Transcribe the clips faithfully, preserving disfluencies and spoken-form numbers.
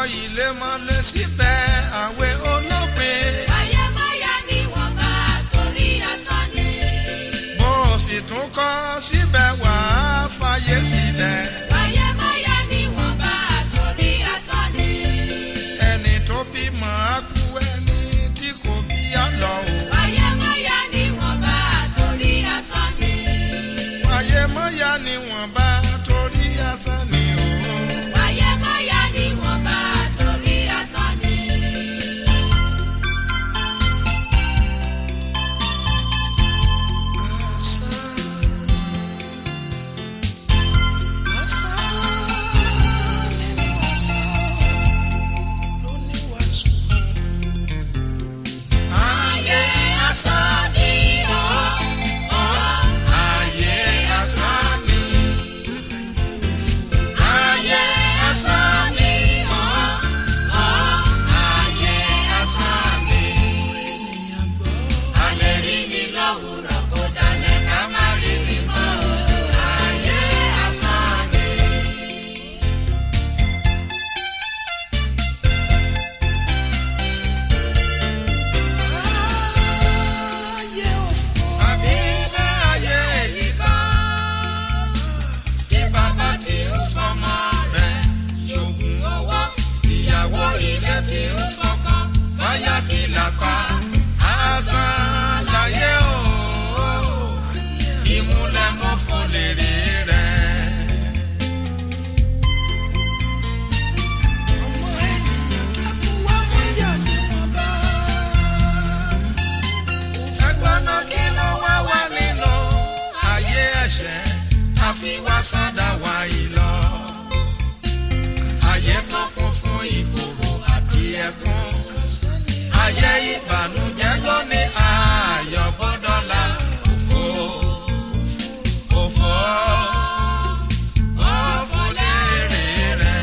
ilé mọ́lẹ̀ síbẹ̀ àwẹ̀ olópin. Ayé máyà ni wọ́n bá torí asán ni. Bó o sì tún kọ́ síbẹ̀ wà á fàyè sílẹ̀. Ayé máyà ni wọ́n bá torí asán ni. Ẹni tó bímọ á kú, ẹni tí kò bí á lọ o. Ayé máyà ni wọ́n bá torí asán ni. Ayé mọ́yà ni wọ́n bá torí asán ni o. Ayé máyà ni wọ́n bá torí asán ni. Ayé asán ni o, o, ayé asán ni. Ayé asán ni o, o, ayé asán ni. A lè rí ni lówùrọ̀ kó dalẹ̀ ká má rí ni mọ́ o. Ayé asán ni. Àbí ilé ayé yìí kan tí bàbá ti ń fọmọ rẹ̀ ṣògùn owó, ìyàwó ilé ti ń fọkàn fáyà kí lápá. Asán láyé o, ìmúlẹ̀ mọ́ fún lèrè rẹ̀. Ọmọ ènìyàn dákun wá mọ́yà ni wọ́n bá. Ẹgbọ́n náà kí ló wá wá nínú ayé ẹ̀ṣẹ̀ tá fi wá sádà wá yìí lọ. Ayé tó kún fún ìkorò àti ẹkún. Ayé ìbànújẹ́ ló ní ayọ̀ bọ́dọ̀là òfò. Òfò, òfò lérè rẹ̀.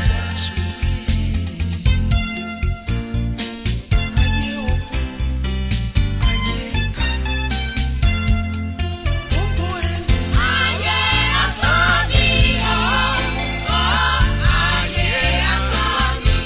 Ayé òkun, ayé ìkà, gbogbo ènìyàn. Ayé asán ni o, o, ayé asán ni.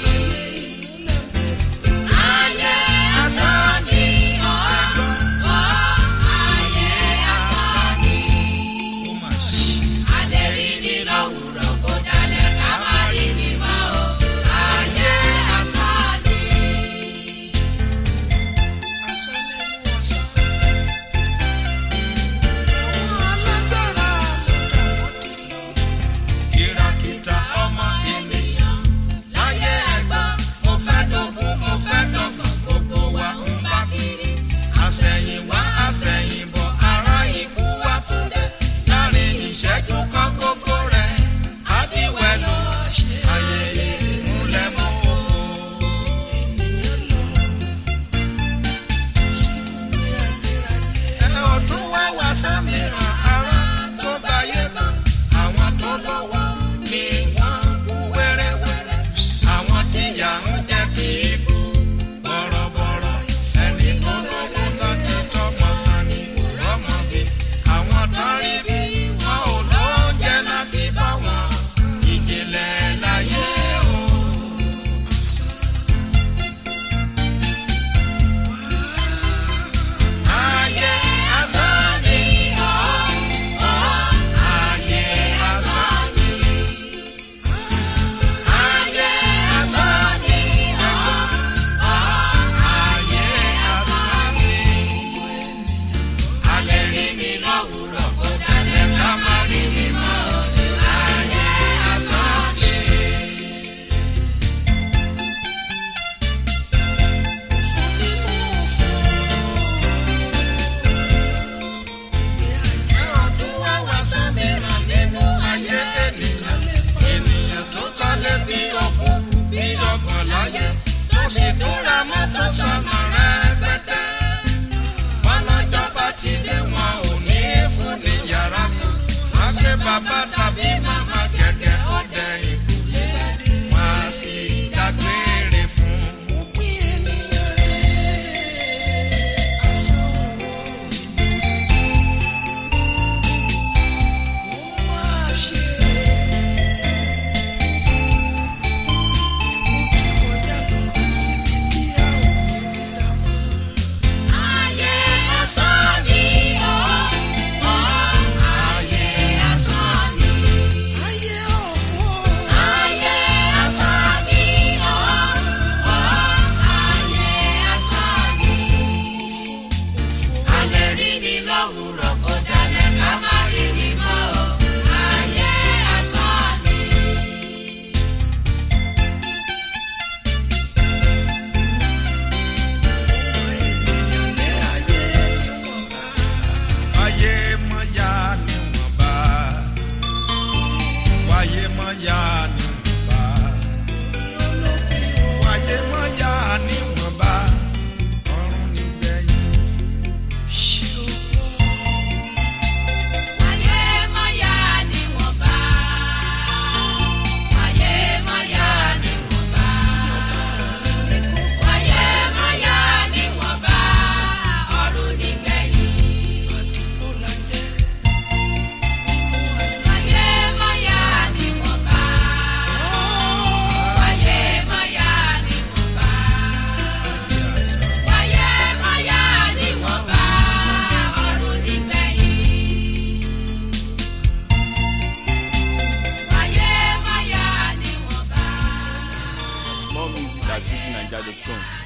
Ayé asán ni o, O, ayé asán ni. ó mà ṣe. A lè rí ni lówùrọ̀ kó dalẹ̀ ká má rí ni mọ́ o. Ayé asán ni. Asán nínú asán. Àwọn alágbára ló dà wọ́n dì lọ. Kìràkìtà ọmọ ènìyàn láyé ẹ̀gbọ́n. Mo fẹ́ dógún, mo fẹ́ dọ́gbọ̀n, gbogbo wa ń bá kiri. Àsẹ̀yìnwá, àsẹ̀yìnbọ̀, ará ikú wa tún dé. Láàrin ìṣẹ́jú kan gbogbo rẹ̀ á di wẹ̀lú. Ayé ìmúlẹ̀ mọ́ òfò. Ènìyàn lọ ẹ ò tún wá wá sámìíràn ara tó gbáyé kan. Àwọn tó lọ́wọ́ ni wọ́n ń kú wẹ́rẹ́wẹ́rẹ́. Àwọn tíyà ń jẹ́ kì í kú bọ̀rọ̀bọ̀rọ̀. Ẹni tó lọ́wọ́ lọ́jọ́ tọmọ kan ní ọmọ bí. Àwọn tán rí bí wọn ò lóúnjẹ láti bá wọn. Ìjìnlẹ̀ láyé o. Ayé asán ni o, o, ayé asán ni. Ayé asán ni o, o, ayé asán ni. A lè rí ni lówùrọ̀ kó dalẹ̀ ká má rí ni mọ́ o. Ayé asán ni. Fún nínú òfò. Ẹ ò tún wá wá sómìíràn nínú ayé ènìyàn. Ènìyàn tó kọ́lé bí ogún, bí ọgbọ̀n láyé, tó sì tún ra mọ́tò sọ́nà rẹpẹtẹ. Bọ́lọ́jọ́ bá ti dé wọn ò ní fún ní yàrá kan. Má ṣe bàbá tàbí màmá gẹ̀gẹ̀ ó dẹ̀yìn kùlé. Wọ́n á sì dágbére fún. Òpin ènìyàn rẹ̀ asán o. Ó máa ṣe. Ó ti kọjá. dot com.